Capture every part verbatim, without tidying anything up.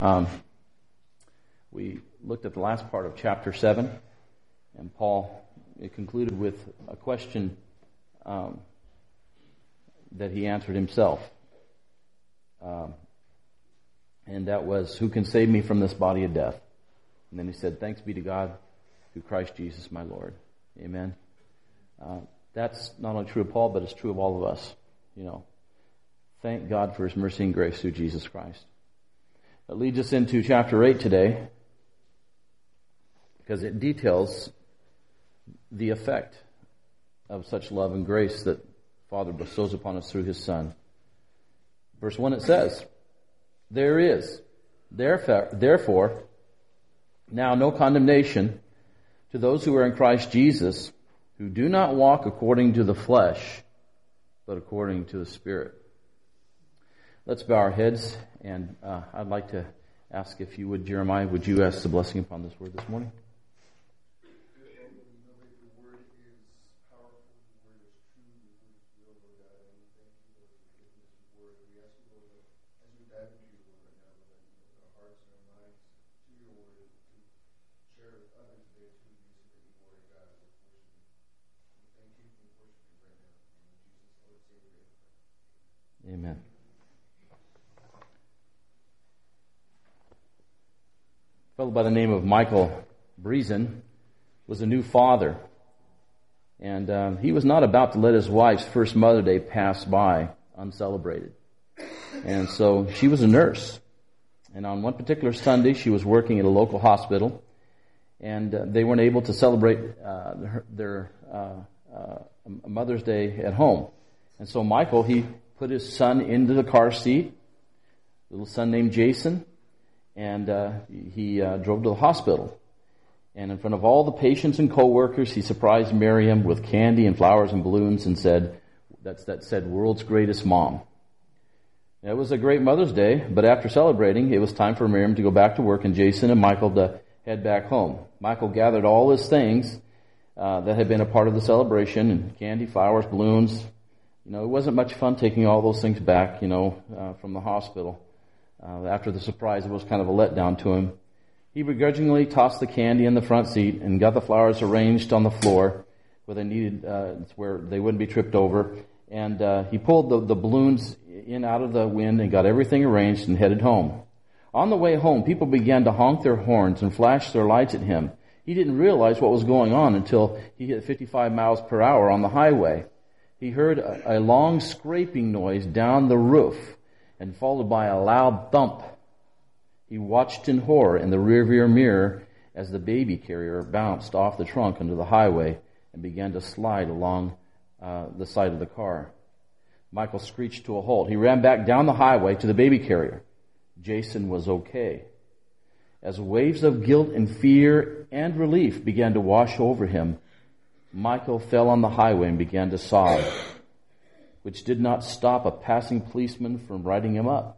Um, we looked at the last part of chapter seven, and Paul it concluded with a question um, that he answered himself. Um, and that was, who can save me from this body of death? And then he said, thanks be to God through Christ Jesus my Lord. Amen. Uh, that's not only true of Paul, but it's true of all of us. You know, thank God for His mercy and grace through Jesus Christ. That leads us into chapter eight today, because it details the effect of such love and grace that Father bestows upon us through His Son. Verse one, it says, there is, therefore, now no condemnation to those who are in Christ Jesus, who do not walk according to the flesh, but according to the Spirit. Let's bow our heads, and uh, I'd like to ask if you would, Jeremiah, would you ask the blessing upon this word this morning? Amen. A fellow by the name of Michael Breezen was a new father, and um, he was not about to let his wife's first Mother's Day pass by uncelebrated. And so she was a nurse, and on one particular Sunday she was working at a local hospital, and uh, they weren't able to celebrate uh, their, their uh, uh, Mother's Day at home. And so Michael, he put his son into the car seat, little son named Jason, and uh, he uh, drove to the hospital. And in front of all the patients and co-workers, he surprised Miriam with candy and flowers and balloons and said, that's, that said, world's greatest mom. It was a great Mother's Day, but after celebrating, it was time for Miriam to go back to work and Jason and Michael to head back home. Michael gathered all his things uh, that had been a part of the celebration, and candy, flowers, balloons. You know, it wasn't much fun taking all those things back, you know, uh, from the hospital. Uh, after the surprise, it was kind of a letdown to him. He begrudgingly tossed the candy in the front seat and got the flowers arranged on the floor where they needed, uh, where they wouldn't be tripped over. And uh, he pulled the, the balloons in out of the wind and got everything arranged and headed home. On the way home, people began to honk their horns and flash their lights at him. He didn't realize what was going on until he hit fifty-five miles per hour on the highway. He heard a, a long scraping noise down the roof and followed by a loud thump. He watched in horror in the rearview mirror as the baby carrier bounced off the trunk onto the highway and began to slide along uh, the side of the car. Michael screeched to a halt. He ran back down the highway to the baby carrier. Jason was okay. As waves of guilt and fear and relief began to wash over him, Michael fell on the highway and began to sob, which did not stop a passing policeman from writing him up,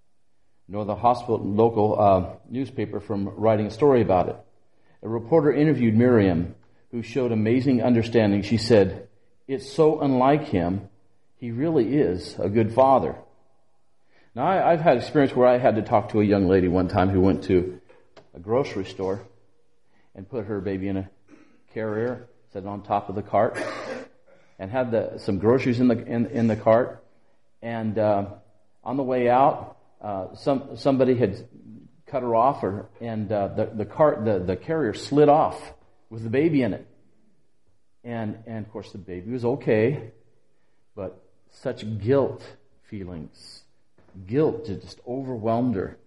nor the hospital local uh, newspaper from writing a story about it. A reporter interviewed Miriam, who showed amazing understanding. She said, "It's so unlike him. He really is a good father." Now, I, I've had experience where I had to talk to a young lady one time who went to a grocery store and put her baby in a carrier, set it on top of the cart, and had the, some groceries in the in, in the cart. And uh, on the way out, uh, some somebody had cut her off, or, and uh, the the cart the, the carrier slid off with the baby in it. And and of course the baby was okay, but such guilt feelings, guilt just overwhelmed her.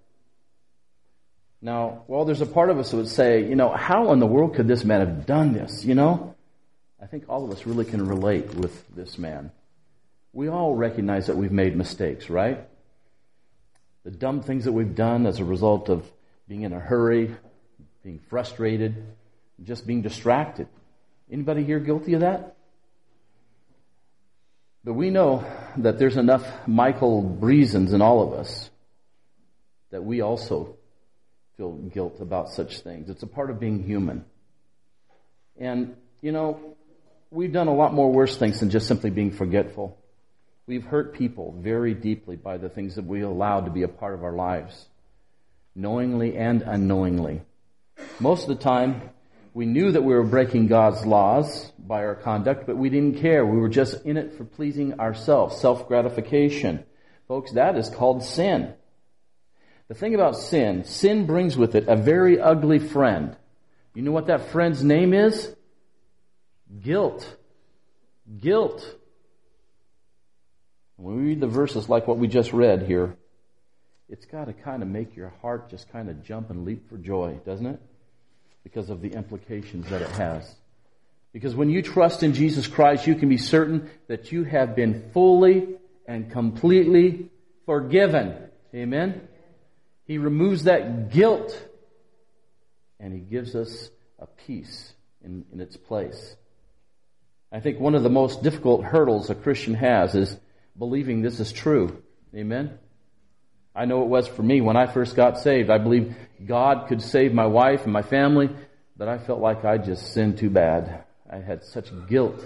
Now, well, there's a part of us that would say, you know, how in the world could this man have done this, you know? I think all of us really can relate with this man. We all recognize that we've made mistakes, right? The dumb things that we've done as a result of being in a hurry, being frustrated, just being distracted. Anybody here guilty of that? But we know that there's enough Michael Breezens in all of us that we also feel guilt about such things. It's a part of being human. And, you know, we've done a lot more worse things than just simply being forgetful. We've hurt people very deeply by the things that we allowed to be a part of our lives. knowingly and unknowingly. Most of the time, we knew that we were breaking God's laws by our conduct, but we didn't care. We were just in it for pleasing ourselves, self-gratification. Folks, that is called sin. The thing about sin, sin brings with it a very ugly friend. You know what that friend's name is? Guilt. Guilt. When we read the verses like what we just read here, it's got to kind of make your heart just kind of jump and leap for joy, doesn't it? Because of the implications that it has. Because when you trust in Jesus Christ, you can be certain that you have been fully and completely forgiven. Amen? He removes that guilt and He gives us a peace in, in its place. I think one of the most difficult hurdles a Christian has is believing this is true. Amen? I know it was for me when I first got saved. I believed God could save my wife and my family, but I felt like I just sinned too bad. I had such guilt.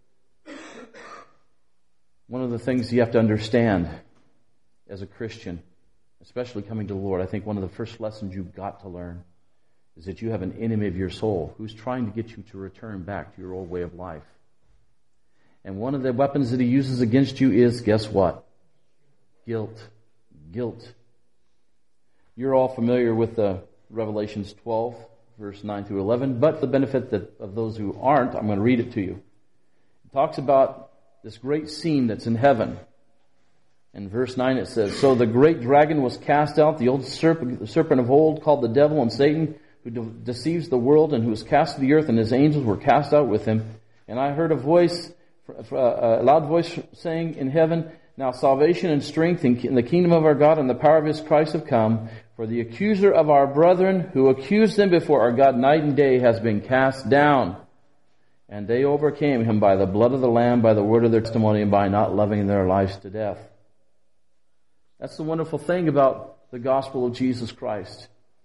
One of the things you have to understand as a Christian, especially coming to the Lord, I think one of the first lessons you've got to learn is that you have an enemy of your soul who's trying to get you to return back to your old way of life. And one of the weapons that he uses against you is, guess what? Guilt. Guilt. You're all familiar with uh, Revelations twelve, verse nine through eleven, but the benefit that, of those who aren't, I'm going to read it to you. It talks about this great scene that's in heaven. In verse nine it says, "So the great dragon was cast out, the old serpent, the serpent of old, called the devil and Satan, who de- deceives the world, and who was cast to the earth, and his angels were cast out with him. And I heard a voice, a loud voice saying in heaven, Now salvation and strength in the kingdom of our God and the power of His Christ have come. For the accuser of our brethren, who accused them before our God night and day, has been cast down. And they overcame him by the blood of the Lamb, by the word of their testimony, and by not loving their lives to death." That's the wonderful thing about the gospel of Jesus Christ.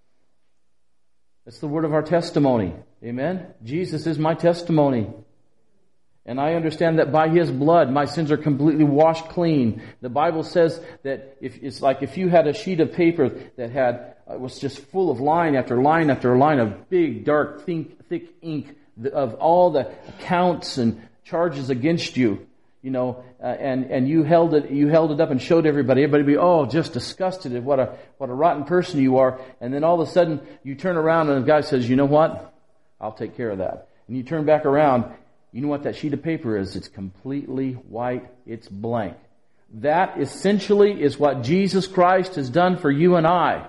It's the word of our testimony. Amen? Jesus is my testimony. And I understand that by His blood, my sins are completely washed clean. The Bible says that if it's like if you had a sheet of paper that had uh, was just full of line after line after line of big, dark, thick, thick ink of all the accounts and charges against you, you know, uh, and and you held it, you held it up and showed everybody. Everybody would be oh, just disgusted at what a what a rotten person you are. And then all of a sudden, you turn around and the guy says, "You know what? I'll take care of that." And you turn back around. You know what that sheet of paper is? It's completely white. It's blank. That essentially is what Jesus Christ has done for you and I.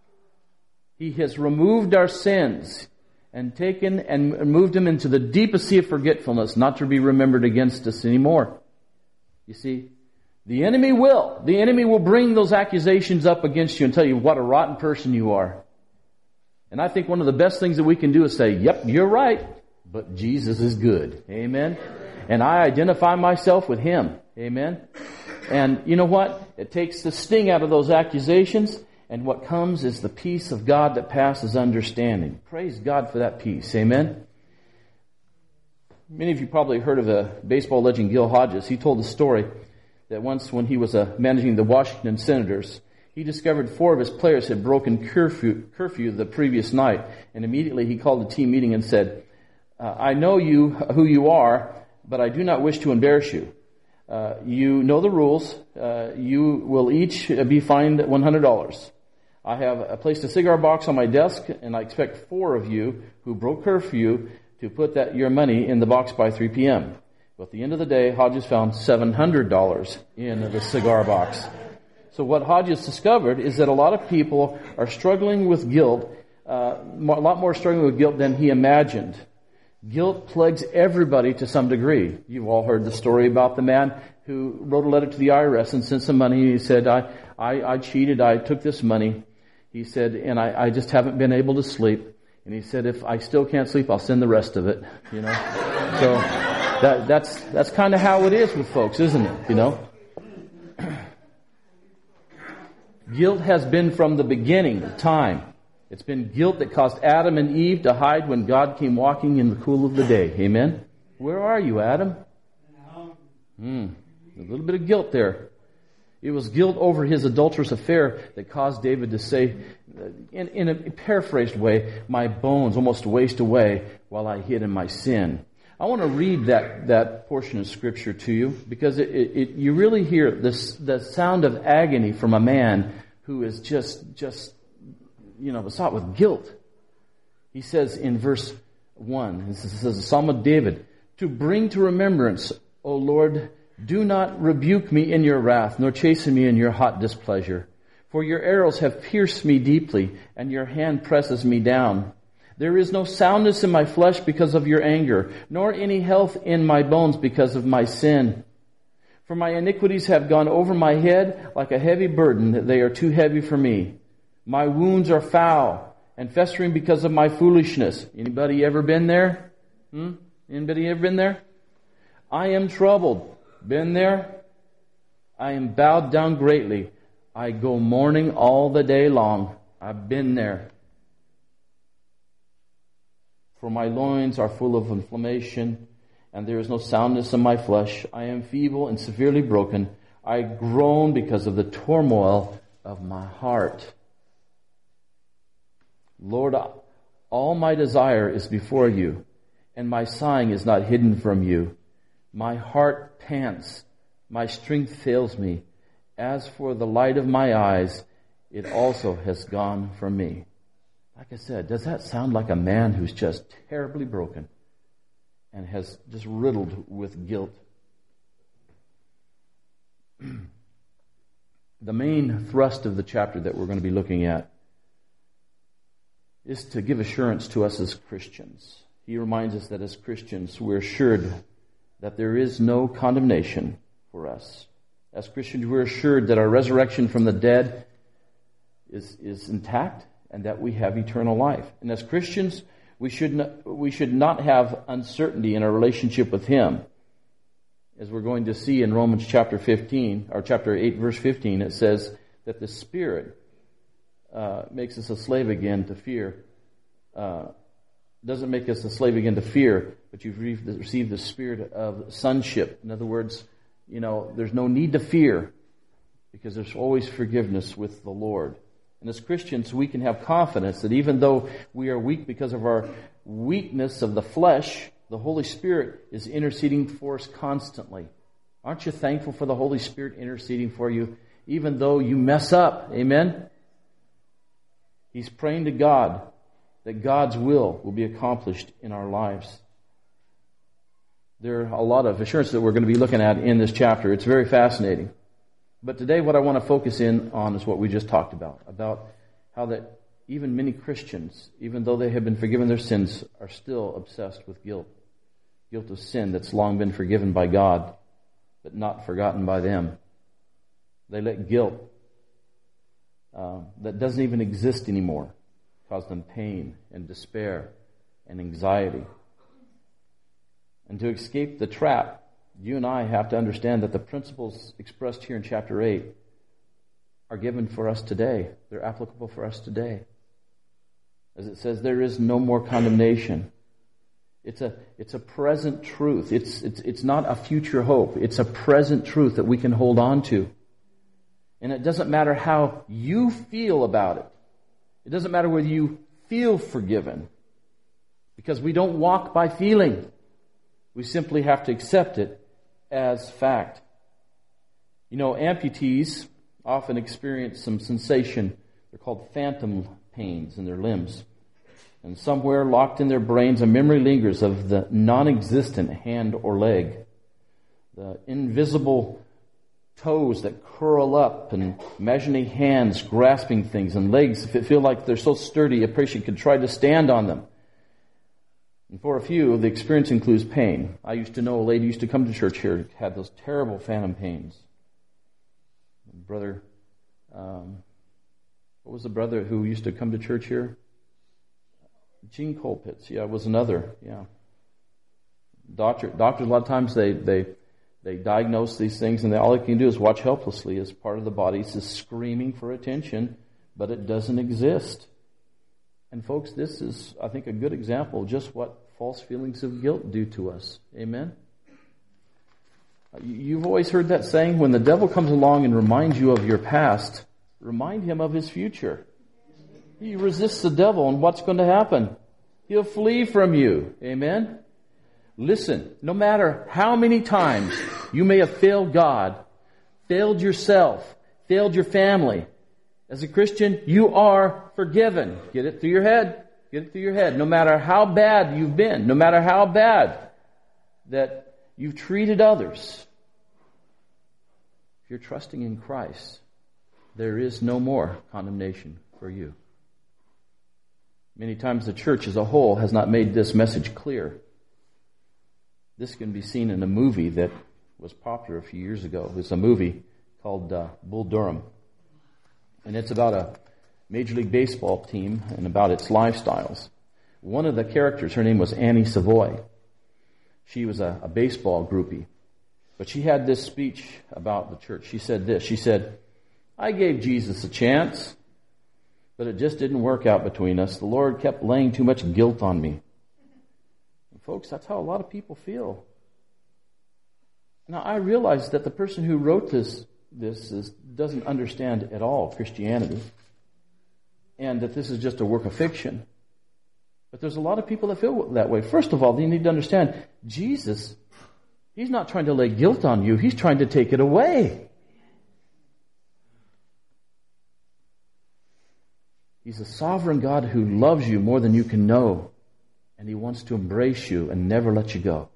He has removed our sins and taken and moved them into the deepest sea of forgetfulness, not to be remembered against us anymore. You see, the enemy will. The enemy will bring those accusations up against you and tell you what a rotten person you are. And I think one of the best things that we can do is say, "Yep, you're right. But Jesus is good." Amen. And I identify myself with Him. Amen. And you know what? It takes the sting out of those accusations, and what comes is the peace of God that passes understanding. Praise God for that peace. Amen. Many of you probably heard of a baseball legend, Gil Hodges. He told a story that once when he was uh, managing the Washington Senators, he discovered four of his players had broken curfew, curfew the previous night. And immediately he called a team meeting and said, Uh, "I know you, who you are, but I do not wish to embarrass you. Uh, you know the rules. Uh, you will each be fined one hundred dollars. I have placed a cigar box on my desk, and I expect four of you who broke curfew to put that your money in the box by three p.m. Well, at the end of the day, Hodges found seven hundred dollars in the cigar box. So what Hodges discovered is that a lot of people are struggling with guilt, uh, a lot more struggling with guilt than he imagined. Guilt plagues everybody to some degree. You've all heard the story about the man who wrote a letter to the I R S and sent some money. He said, I, I, I cheated, I took this money. He said, and I, I just haven't been able to sleep. And he said, if I still can't sleep, I'll send the rest of it. You know? So that, that's, that's kind of how it is with folks, isn't it? You know? Guilt has been from the beginning of time. It's been guilt that caused Adam and Eve to hide when God came walking in the cool of the day. Amen? Where are you, Adam? Hmm. A little bit of guilt there. It was guilt over his adulterous affair that caused David to say, in, in a paraphrased way, my bones almost waste away while I hid in my sin. I want to read that, that portion of Scripture to you because it, it, it, you really hear this, the sound of agony from a man who is just, just, you know, besought with guilt. He says in verse one, it says, the Psalm of David, to bring to remembrance, O Lord, do not rebuke me in your wrath, nor chasten me in your hot displeasure. For your arrows have pierced me deeply, and your hand presses me down. There is no soundness in my flesh because of your anger, nor any health in my bones because of my sin. For my iniquities have gone over my head like a heavy burden. They are too heavy for me. My wounds are foul and festering because of my foolishness. Anybody ever been there? Hmm? Anybody ever been there? I am troubled. Been there? I am bowed down greatly. I go mourning all the day long. I've been there. For my loins are full of inflammation, and there is no soundness in my flesh. I am feeble and severely broken. I groan because of the turmoil of my heart. Lord, all my desire is before you, and my sighing is not hidden from you. My heart pants, my strength fails me. As for the light of my eyes, it also has gone from me. Like I said, does that sound like a man who's just terribly broken and has just riddled with guilt? The main thrust of the chapter that we're going to be looking at is to give assurance to us as Christians. He reminds us that as Christians, we're assured that there is no condemnation for us. As Christians, we're assured that our resurrection from the dead is, is intact and that we have eternal life. And as Christians, we should not, we should not have uncertainty in our relationship with Him. As we're going to see in Romans chapter fifteen, or chapter eight, verse fifteen, it says that the Spirit uh, makes us a slave again to fear. Uh, doesn't make us a slave again to fear, but you've received the spirit of sonship. In other words, you know, there's no need to fear because there's always forgiveness with the Lord. And as Christians, we can have confidence that even though we are weak because of our weakness of the flesh, the Holy Spirit is interceding for us constantly. Aren't you thankful for the Holy Spirit interceding for you, even though you mess up? Amen? He's praying to God that God's will will be accomplished in our lives. There are a lot of assurances that we're going to be looking at in this chapter. It's very fascinating. But today what I want to focus in on is what we just talked about, about how that even many Christians, even though they have been forgiven their sins, are still obsessed with guilt. Guilt of sin that's long been forgiven by God, but not forgotten by them. They let guilt uh, that doesn't even exist anymore cause them pain and despair and anxiety. And to escape the trap, you and I have to understand that the principles expressed here in chapter eight are given for us today. They're applicable for us today. As it says, there is no more condemnation. It's a, it's a present truth. It's, it's, it's not a future hope. It's a present truth that we can hold on to. And it doesn't matter how you feel about it. It doesn't matter whether you feel forgiven. Because we don't walk by feeling. We simply have to accept it as fact. You know, amputees often experience some sensation. They're called phantom pains in their limbs. And somewhere locked in their brains, a memory lingers of the non-existent hand or leg. The invisible toes that curl up and imaginary hands grasping things and legs that feel like they're so sturdy a person could try to stand on them. And for a few, the experience includes pain. I used to know a lady who used to come to church here who had those terrible phantom pains. Brother, um, what was the brother who used to come to church here? Gene Colpitts, yeah, was another, yeah. Doctor, doctors, a lot of times they, they, they diagnose these things and they, all they can do is watch helplessly as part of the body is screaming for attention, but it doesn't exist. And folks, this is, I think, a good example of just what false feelings of guilt do to us. Amen? You've always heard that saying, when the devil comes along and reminds you of your past, remind him of his future. You resist the devil, and what's going to happen? He'll flee from you. Amen? Listen, no matter how many times you may have failed God, failed yourself, failed your family, as a Christian, you are forgiven. Get it through your head. Get it through your head. No matter how bad you've been, no matter how bad that you've treated others, if you're trusting in Christ, there is no more condemnation for you. Many times the church as a whole has not made this message clear. This can be seen in a movie that was popular a few years ago. It was a movie called uh, Bull Durham. And it's about a Major League Baseball team and about its lifestyles. One of the characters, her name was Annie Savoy. She was a, a baseball groupie. But she had this speech about the church. She said this. She said, I gave Jesus a chance, but it just didn't work out between us. The Lord kept laying too much guilt on me. And folks, that's how a lot of people feel. Now, I realize that the person who wrote this, this is, doesn't understand at all Christianity, and that this is just a work of fiction. But there's a lot of people that feel that way. First of all, you need to understand, Jesus, He's not trying to lay guilt on you. He's trying to take it away. He's a sovereign God who loves you more than you can know. And He wants to embrace you and never let you go.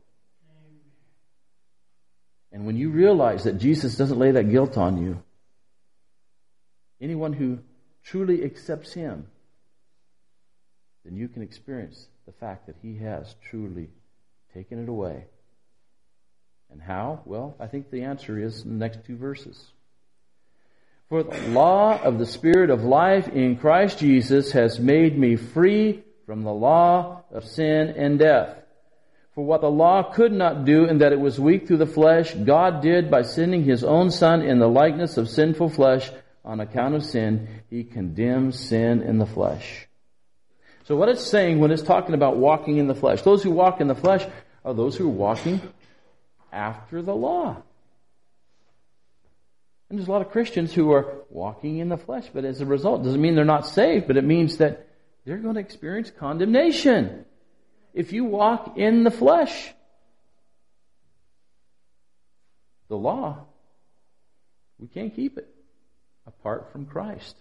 And when you realize that Jesus doesn't lay that guilt on you, anyone who truly accepts Him, then you can experience the fact that He has truly taken it away. And how? Well, I think the answer is in the next two verses. For the law of the Spirit of life in Christ Jesus has made me free from the law of sin and death. For what the law could not do, in that it was weak through the flesh, God did by sending His own Son in the likeness of sinful flesh. On account of sin, He condemns sin in the flesh. So what it's saying when it's talking about walking in the flesh, those who walk in the flesh are those who are walking after the law. And there's a lot of Christians who are walking in the flesh, but as a result, it doesn't mean they're not saved, but it means that they're going to experience condemnation if you walk in the flesh. The law, we can't keep it apart from Christ.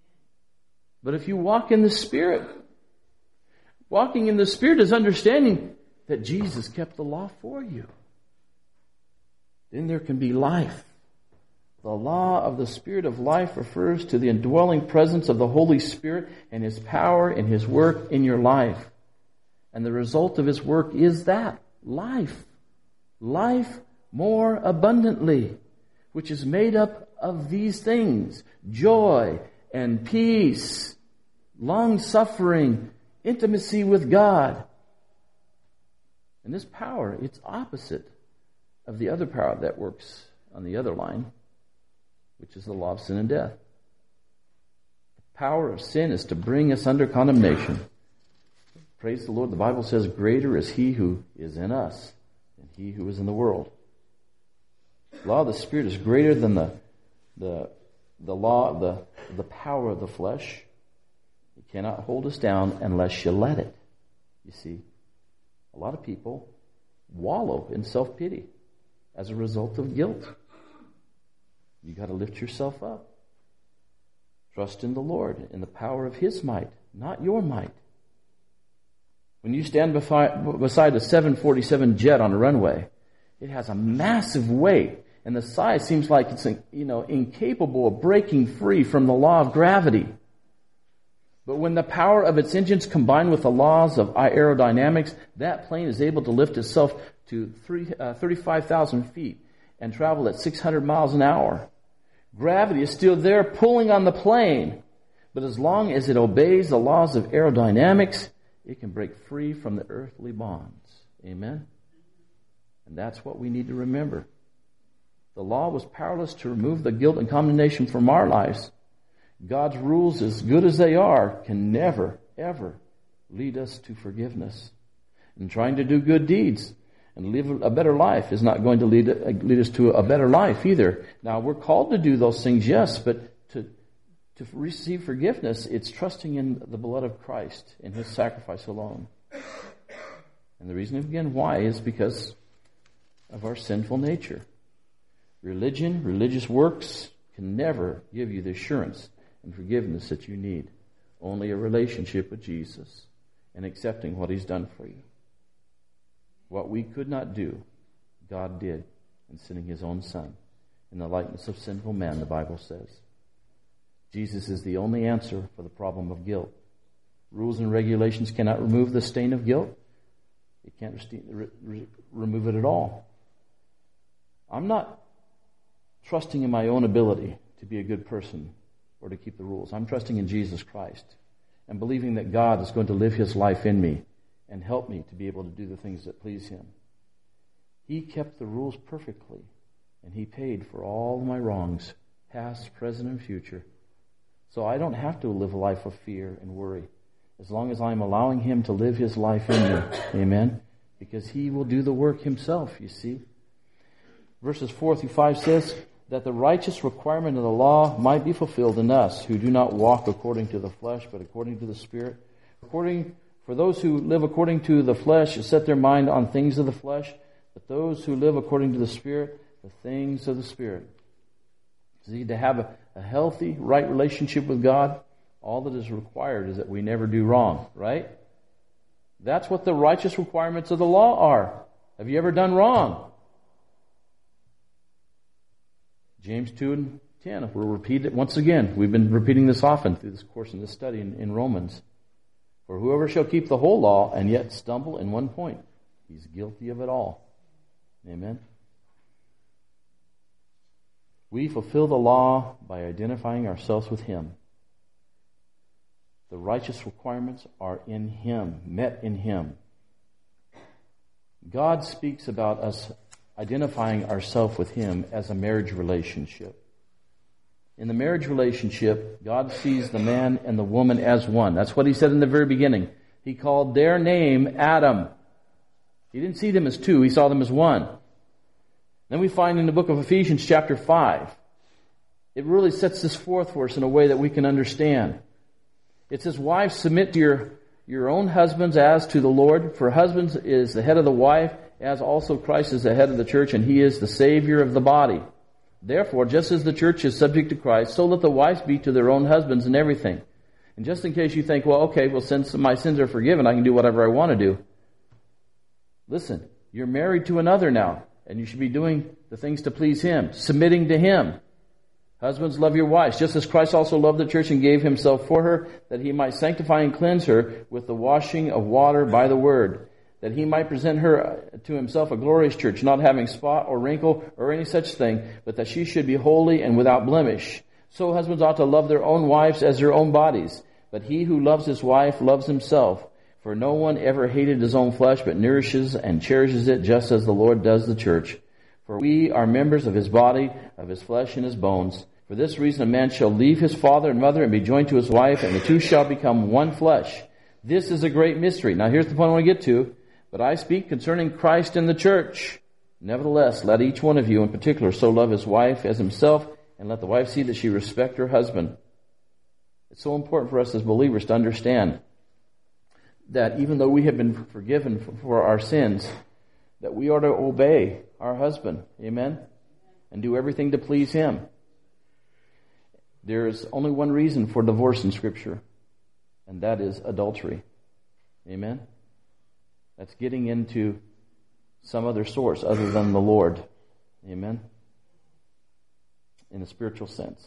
But if you walk in the Spirit, walking in the Spirit is understanding that Jesus kept the law for you. Then there can be life. The law of the Spirit of life refers to the indwelling presence of the Holy Spirit and His power and His work in your life. And the result of His work is that, life. Life more abundantly, which is made up of these things: joy and peace, long-suffering, intimacy with God. And this power, it's opposite of the other power that works on the other line, which is the law of sin and death. The power of sin is to bring us under condemnation. Praise the Lord. The Bible says, greater is He who is in us than he who is in the world. The law of the Spirit is greater than the the the law of the the power of the flesh. It cannot hold us down unless you let it. You see, a lot of people wallow in self-pity as a result of guilt. You got to lift yourself up. Trust in the Lord, in the power of His might, not your might. When you stand beside a seven forty-seven jet on a runway, it has a massive weight, and the size seems like it's, you know, incapable of breaking free from the law of gravity. But when the power of its engines combine with the laws of aerodynamics, that plane is able to lift itself to thirty-five thousand feet and travel at six hundred miles an hour. Gravity is still there pulling on the plane, but as long as it obeys the laws of aerodynamics, it can break free from the earthly bonds. Amen? And that's what we need to remember. The law was powerless to remove the guilt and condemnation from our lives. God's rules, as good as they are, can never, ever lead us to forgiveness. And trying to do good deeds and live a better life is not going to lead, lead us to a better life either. Now, we're called to do those things, yes, but to To receive forgiveness, it's trusting in the blood of Christ, in His sacrifice alone. And the reason, again, why is because of our sinful nature. Religion, religious works can never give you the assurance and forgiveness that you need. Only a relationship with Jesus and accepting what He's done for you. What we could not do, God did in sending His own Son in the likeness of sinful man, the Bible says. Jesus is the only answer for the problem of guilt. Rules and regulations cannot remove the stain of guilt. It can't re- re- remove it at all. I'm not trusting in my own ability to be a good person or to keep the rules. I'm trusting in Jesus Christ and believing that God is going to live His life in me and help me to be able to do the things that please Him. He kept the rules perfectly, and He paid for all my wrongs, past, present, and future. So I don't have to live a life of fear and worry as long as I'm allowing Him to live His life in me. Amen? Because He will do the work Himself, you see. Verses four through five says that the righteous requirement of the law might be fulfilled in us who do not walk according to the flesh, but according to the Spirit. According For those who live according to the flesh set their mind on things of the flesh, but those who live according to the Spirit, the things of the Spirit. See, to have a, a healthy, right relationship with God, all that is required is that we never do wrong, right? That's what the righteous requirements of the law are. Have you ever done wrong? James two and ten, we'll repeat it once again. We've been repeating this often through this course in this study in, in Romans. For whoever shall keep the whole law and yet stumble in one point, he's guilty of it all. Amen. We fulfill the law by identifying ourselves with Him. The righteous requirements are in Him, met in Him. God speaks about us identifying ourselves with Him as a marriage relationship. In the marriage relationship, God sees the man and the woman as one. That's what He said in the very beginning. He called their name Adam. He didn't see them as two, He saw them as one. Then we find in the book of Ephesians chapter five, it really sets this forth for us in a way that we can understand. It says, wives, submit to your, your own husbands as to the Lord, for husbands is the head of the wife, as also Christ is the head of the church, and He is the Savior of the body. Therefore, just as the church is subject to Christ, so let the wives be to their own husbands in everything. And just in case you think, well, okay, well, since my sins are forgiven, I can do whatever I want to do. Listen, you're married to another now. And you should be doing the things to please Him, submitting to Him. Husbands, love your wives, just as Christ also loved the church and gave Himself for her, that He might sanctify and cleanse her with the washing of water by the word, that He might present her to Himself a glorious church, not having spot or wrinkle or any such thing, but that she should be holy and without blemish. So husbands ought to love their own wives as their own bodies. But he who loves his wife loves himself. For no one ever hated his own flesh, but nourishes and cherishes it, just as the Lord does the church. For we are members of His body, of His flesh and His bones. For this reason a man shall leave his father and mother and be joined to his wife, and the two shall become one flesh. This is a great mystery. Now here's the point I want to get to. But I speak concerning Christ and the church. Nevertheless, let each one of you in particular so love his wife as himself, and let the wife see that she respect her husband. It's so important for us as believers to understand that even though we have been forgiven for our sins, that we are to obey our husband. Amen? And do everything to please him. There is only one reason for divorce in Scripture, and that is adultery. Amen? That's getting into some other source other than the Lord. Amen? In a spiritual sense.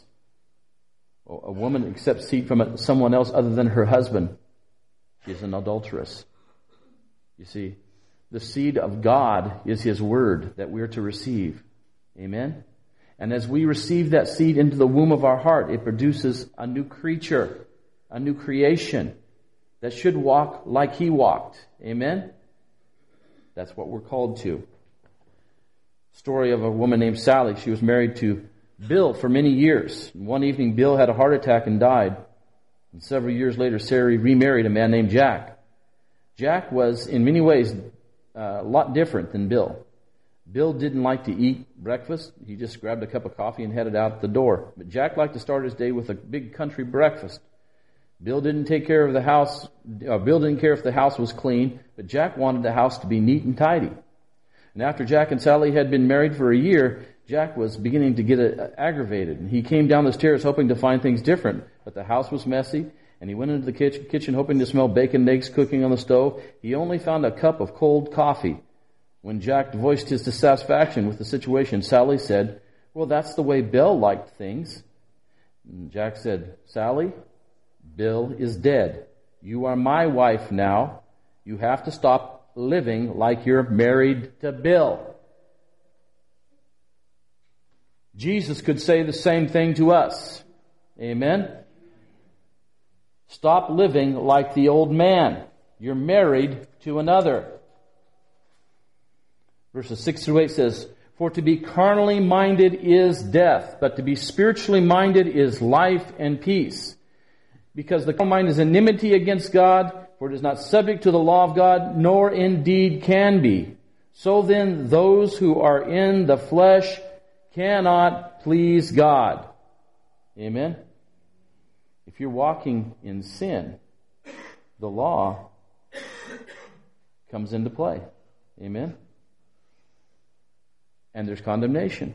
A woman accepts seed from someone else other than her husband. She is an adulteress. You see, the seed of God is His Word that we are to receive. Amen? And as we receive that seed into the womb of our heart, it produces a new creature, a new creation that should walk like He walked. Amen? That's what we're called to. Story of a woman named Sally. She was married to Bill for many years. One evening, Bill had a heart attack and died. And several years later, Sally remarried a man named Jack. Jack was, in many ways, uh, a lot different than Bill. Bill didn't like to eat breakfast. He just grabbed a cup of coffee and headed out the door. But Jack liked to start his day with a big country breakfast. Bill didn't take care of the house. Uh, Bill didn't care if the house was clean, but Jack wanted the house to be neat and tidy. And after Jack and Sally had been married for a year, Jack was beginning to get uh, aggravated. And he came down the stairs hoping to find things different. But the house was messy, and he went into the kitchen, kitchen hoping to smell bacon and eggs cooking on the stove. He only found a cup of cold coffee. When Jack voiced his dissatisfaction with the situation, Sally said, "Well, that's the way Bill liked things." And Jack said, "Sally, Bill is dead. You are my wife now. You have to stop living like you're married to Bill." Jesus could say the same thing to us. Amen? Stop living like the old man. You're married to another. Verses six through eight says, "For to be carnally minded is death, but to be spiritually minded is life and peace. Because the carnal mind is enmity against God, for it is not subject to the law of God, nor indeed can be. So then those who are in the flesh cannot please God." Amen? If you're walking in sin, the law comes into play. Amen? And there's condemnation.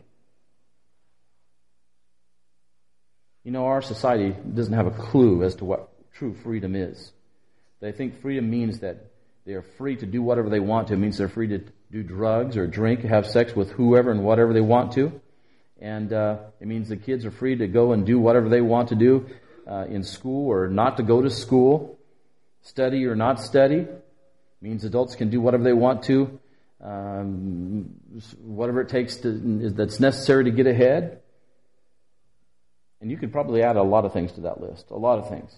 You know, our society doesn't have a clue as to what true freedom is. They think freedom means that they are free to do whatever they want to. It means they're free to do drugs or drink, have sex with whoever and whatever they want to. And uh, it means the kids are free to go and do whatever they want to do uh, in school or not to go to school, study or not study. It means adults can do whatever they want to, um, whatever it takes to, that's necessary to get ahead. And you could probably add a lot of things to that list, a lot of things.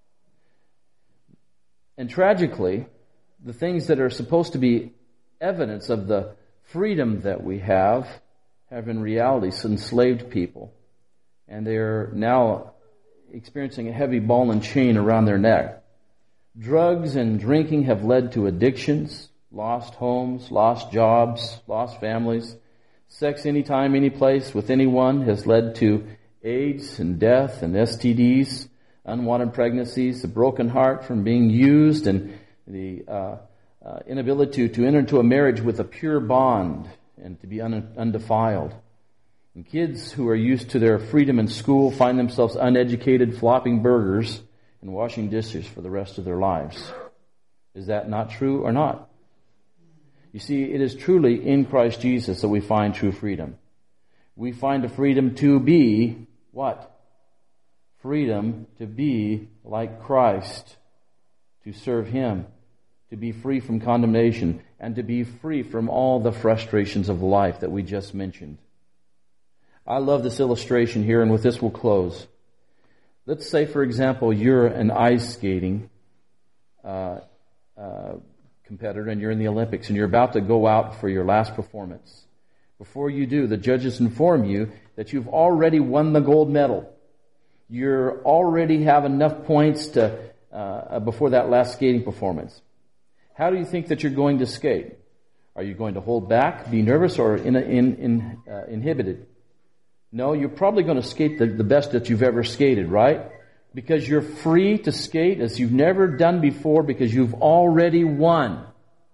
And tragically, the things that are supposed to be evidence of the freedom that we have have in reality enslaved people. And they're now experiencing a heavy ball and chain around their neck. Drugs and drinking have led to addictions, lost homes, lost jobs, lost families. Sex anytime, any place, with anyone has led to AIDS and death and S T Ds, unwanted pregnancies, a broken heart from being used, and the uh, uh, inability to, to enter into a marriage with a pure bond and to be un, undefiled. And kids who are used to their freedom in school find themselves uneducated, flopping burgers and washing dishes for the rest of their lives. Is that not true or not? You see, it is truly in Christ Jesus that we find true freedom. We find the freedom to be what? Freedom to be like Christ, to serve Him, to be free from condemnation, and to be free from all the frustrations of life that we just mentioned. I love this illustration here, and with this we'll close. Let's say, for example, you're an ice skating uh, uh, competitor, and you're in the Olympics, and you're about to go out for your last performance. Before you do, the judges inform you that you've already won the gold medal. You already have enough points to uh, before that last skating performance. How do you think that you're going to skate? Are you going to hold back, be nervous, or in, in, in, uh, inhibited? No, you're probably going to skate the, the best that you've ever skated, right? Because you're free to skate as you've never done before because you've already won.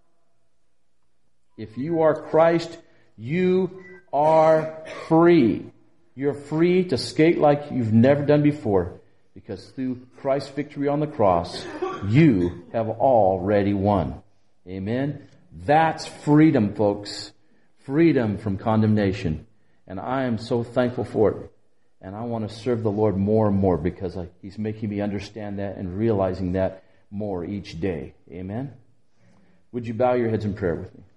If you are Christ, you are free. You're free to skate like you've never done before because through Christ's victory on the cross, you have already won. Amen? That's freedom, folks. Freedom from condemnation. And I am so thankful for it. And I want to serve the Lord more and more because I, He's making me understand that and realizing that more each day. Amen? Would you bow your heads in prayer with me?